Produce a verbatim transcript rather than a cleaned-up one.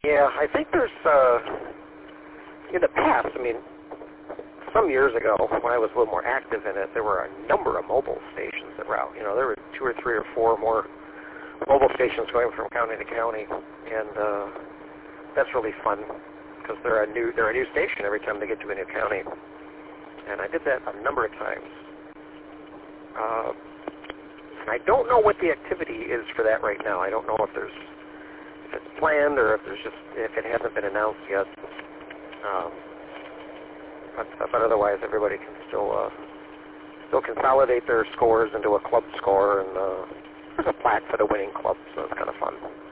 Yeah, I think there's, uh, in the past, I mean, some years ago, when I was a little more active in it, there were a number of mobile stations that were out. You know, there were two or three or four more mobile stations going from county to county, and uh, that's really fun because they're a new they're a new station every time they get to a new county. And I did that a number of times. Uh, and I don't know what the activity is for that right now. I don't know if there's if it's planned or if there's just if it hasn't been announced yet. Um, but, but otherwise, everybody can still uh, still consolidate their scores into a club score, and uh, there's a plaque for the winning club, so it's kind of fun.